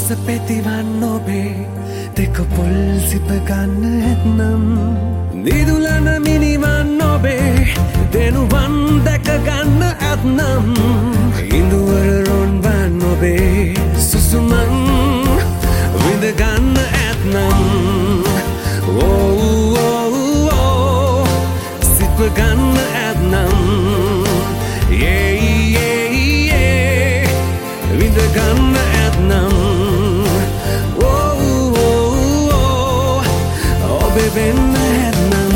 පෙතිවන් ඔබේ දෙක පොල් සිප ගන්න ඇත්නම් නිදුලන මිනිවන් ඔබේ දෙනුවන් දැක ගන්න ඇත්නම් ඉඳුවර රොන්වන් ඔබේ සුසුමන් විඳ ගන්න ඇත්නම් සිප ගන්න ඇත්නම් විඳ ගන්න ඇත්නම් වෙන්න ඇත්නම්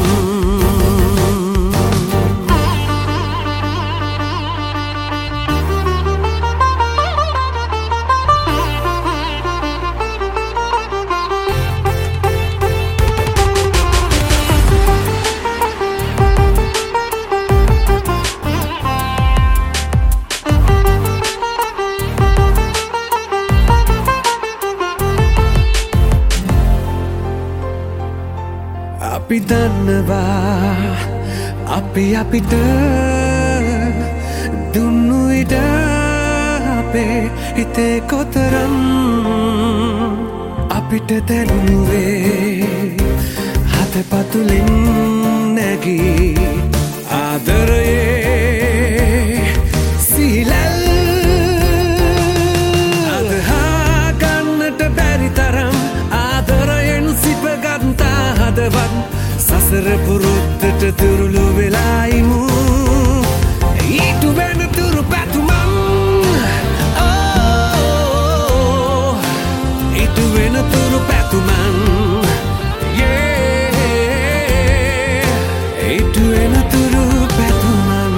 අපි දන්නවා අපි අපිට දුන්නු ඉඩ අපේ හිතේ කොතරම් අපිට දැනුවේ හතපතුලින් නැගී ආදරයේ සීලල් අදහා ගන්නට බැරි තරම් ආදරයෙන් සිපගත්තා හදවත් සසර පුරුද්දට තුරුළු වෙලායිමු ඊටු වෙන තුරු පැතුමන් ඊටු වෙන තුරු පැතුමන් ඊටු වෙන තුරු පැතුමන්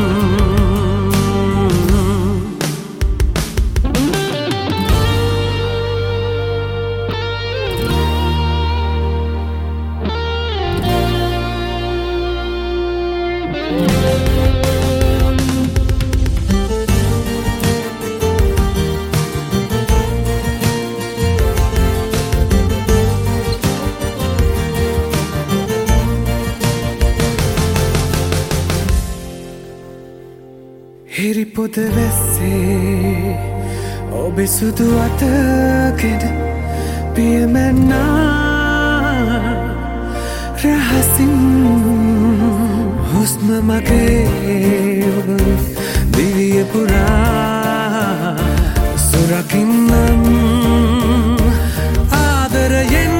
හිරිපොද වැස්සේ ඔබ සුදු අතගෙන පියමැන්නා රහසින් හුස්ම මගේ ඔබ දිවිය පුරා සුරකින්නම් ආදරයෙන්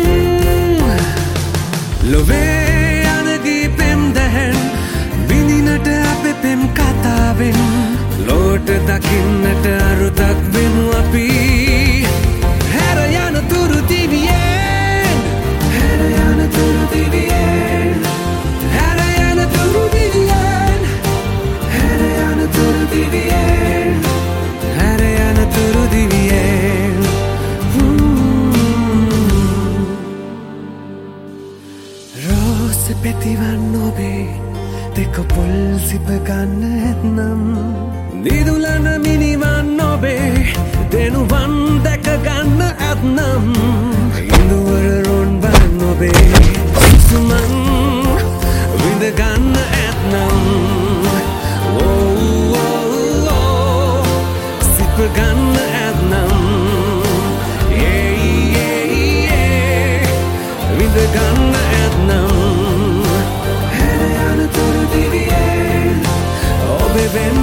ලොවේ අනගී පෙම් දැහැන් විඳිනට අපේ පෙම් කතාවෙන් ලෝට දකින්නට අරුතක් වෙමු අපි හැර යන තුරු දිවියෙන් හැර යන තුරු දිවියෙන් හැර යන තුරු දිවියෙන් හැර යන තුරු දිවියෙන් හැර යන තුරු දිවියෙන් රෝස පෙතිවන් ඔබේ දෙක පොල් සිප ගන්න ඇත්නම් නිදුලන මිනිවන් ඔබේ දෙනුවන් දැක ගන්න ඇත්නම් ඉඳුවර රොන්වන් ඔබේ සුසුමන් විඳ ගන්න ඇත්නම් සිප ගන්න ඇත්නම් විඳ ගන්න ඇත්නම් ven